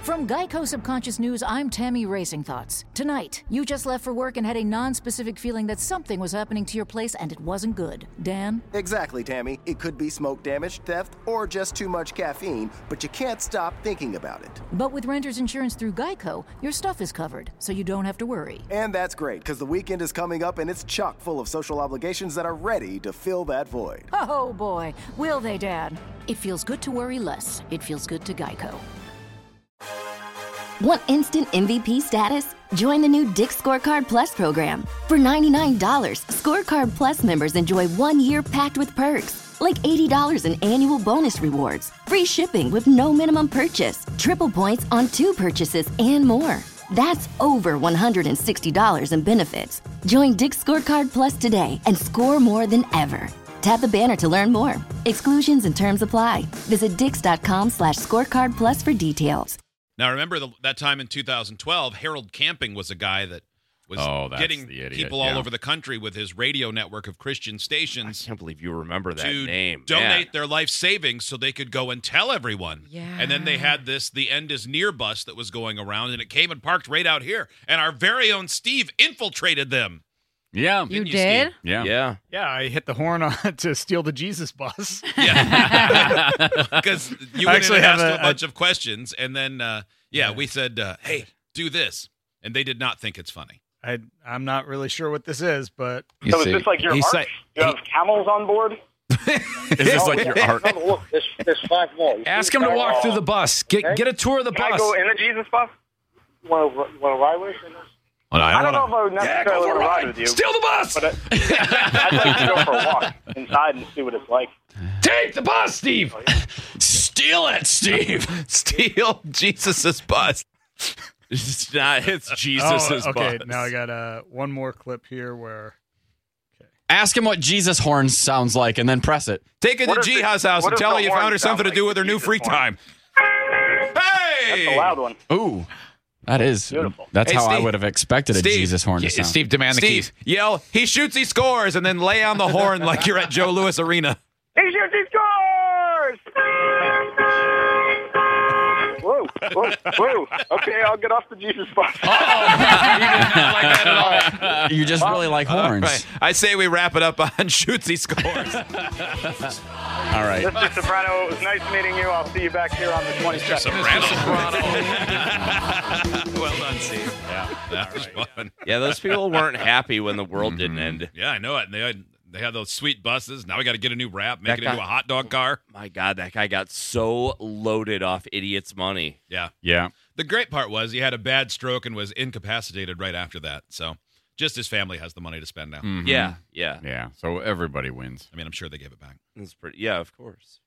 From Geico Subconscious News, I'm Tammy Racing Thoughts. Tonight, you just left for work and had a non-specific feeling that something was happening to your place and it wasn't good. Dan? Exactly, Tammy. It could be smoke damage, theft, or just too much caffeine, but you can't stop thinking about it. But with renter's insurance through Geico, your stuff is covered, so you don't have to worry. And that's great, because the weekend is coming up and it's chock full of social obligations that are ready to fill that void. Oh boy, will they, Dad? It feels good to worry less. It feels good to Geico. Want instant MVP status? Join the new Dick's Scorecard Plus program. For $99, Scorecard Plus members enjoy 1 year packed with perks, like $80 in annual bonus rewards, free shipping with no minimum purchase, triple points on 2 purchases, and more. That's over $160 in benefits. Join Dick's Scorecard Plus today and score more than ever. Tap the banner to learn more. Exclusions and terms apply. Visit dix.com/scorecard plus for details. Now, remember that time in 2012, Harold Camping was a guy that was getting people all over the country with his radio network of Christian stations. I can't believe you remember that name. Donate their life savings so they could go and tell everyone. Yeah. And then they had the End is Near bus that was going around, and it came and parked right out here. And our very own Steve infiltrated them. Yeah. You did? Steve? Yeah. Yeah, I hit the horn on to steal the Jesus bus. Yeah. Because you went in actually and have asked a bunch of questions, and then, we said, hey, do this. And they did not think it's funny. I'm not really sure what this is, but... So is this like your arch? You have camels on board? Is this like your art? No, look, there's 5 more. Ask him to walk through the bus. Get a tour of the Can bus. I go in the Jesus bus? You want to ride with me? Well, I don't know if I would necessarily want to ride with you. Steal the bus! But I'd like to go for a walk inside and see what it's like. Take the bus, Steve! Steal it, Steve. Steal Jesus's bus. It's not. It's Jesus's bus. Okay, now I got one more clip here where... Ask him what Jesus horn sounds like and then press it. Take her to Jiha's house and tell her you found her something to do with her new free time. Hey! That's a loud one. Ooh. That is beautiful. That's Hey, how I Steve. would have expected a Jesus horn to sound. Steve, demand the keys. Yell, he shoots, he scores, and then lay on the horn like you're at Joe Louis Arena. He shoots, he scores! Whoa. Okay, I'll get off the Jesus bus. You did not like that at all. You just really like horns. Right. I say we wrap it up on shoots, he scores. All right. Mr. Soprano, it was nice meeting you. I'll see you back here on the 22nd. Soprano. Well done, Steve. Yeah, that was fun. Yeah, those people weren't happy when the world didn't end. Yeah, I know it. And they had those sweet buses. Now we got to get a new wrap, make That it into a hot dog car. My God, that guy got so loaded off idiots' money. Yeah. Yeah. The great part was he had a bad stroke and was incapacitated right after that. So just his family has the money to spend now. Yeah. Yeah. So everybody wins. I mean, I'm sure they gave it back. It's pretty. Yeah, of course.